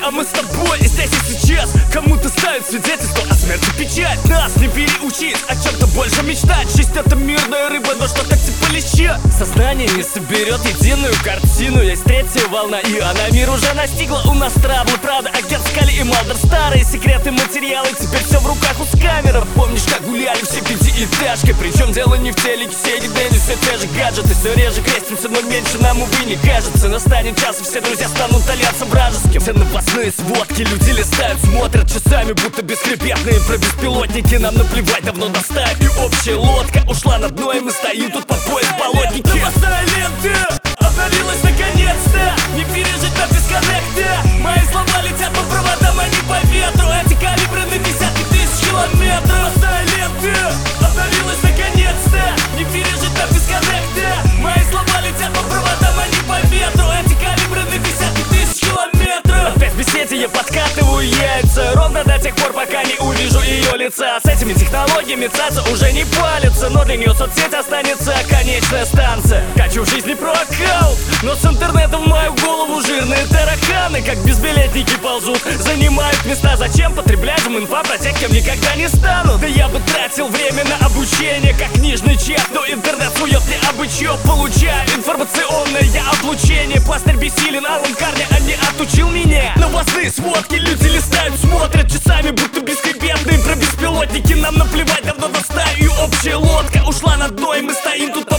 а мы с тобой здесь и сейчас. Кому-то ставит свидетельство о смерти печать. Нас не переучить, о чем-то больше мечтать. Жизнь это мирная рыба, но что так типа леща. Сознание не соберет единую картину. Есть третья волна, и она мир уже настигла. У нас траблы, правда, агент Скали и Малдер. Старые секреты, материалы, теперь все в руках у скамеров. Помнишь, как гуляли все пятиэтажкой? Причем дело не в телеке, сети, Дэнни, все те же гаджеты. Все реже крестимся, но меньше нам, увы, не кажется. Настанет час, и все друзья станут альянсом вражеским. Все новостные сводки люди листают, смотрят часами, будто бесхребетные. Про беспилотники нам наплевать, давно достали. И общая лодка ушла на дно, и мы стоим тут по пояс в болотнике. Новостная лента обновилась наконец-то. Не пережить на бесконнекте. Мои слова летят по проводам, а не по ветру. Эти калибры на десятки тысяч километров. Новостная лента обновилась наконец-то. Не пережить на бесконнекте. Мои слова летят по проводам, а не по ветру. Эти калибры на десятки тысяч километров. Опять в беседе я подкатываю яйца. Ровно до тех пор, пока не увижу ее лица. С этими технологиями цаца уже не палится. Но для нее соцсеть останется конечная станция. Хочу в жизни про аккаунт, но с интернетом в мою голову жирные тараканы, как безбилетники ползут, занимают места. Зачем потреблять инфа про тех, кем никогда не стану? Да я бы тратил время на обучение, как книжный чек. Но интернет сует мне абы чё. Получаю информационное облучение. Пластырь бессилен, Алан Карни, а не отучил меня. Новостные сводки люди листают, смотрят часами, будто бесхребетные. Про беспилотники нам наплевать, давно достаю. И общая лодка ушла на дно, и мы стоим тут